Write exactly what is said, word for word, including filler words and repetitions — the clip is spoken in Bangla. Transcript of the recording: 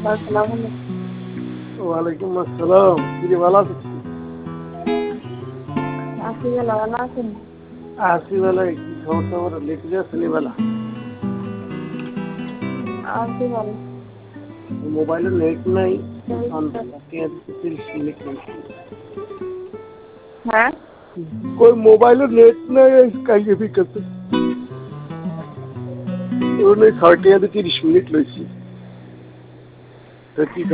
আসসালামু ওয়ালাইকুম আসসালাম। কিরে ভালো আছিস? আছি ভালো, ভালো আছেন? আছি বেলা কি খবর টবর লিখে আসলি বেলা? আছি ভালো। মোবাইলে নেট নাই, এই তো। তিরিশ মিনিট রয়েছে। হ্যাঁ কই মোবাইলে নেট নাই কাইকে বিকাতে ওই ছয় টিয়াতে তিরিশ মিনিট লইছি। তা কি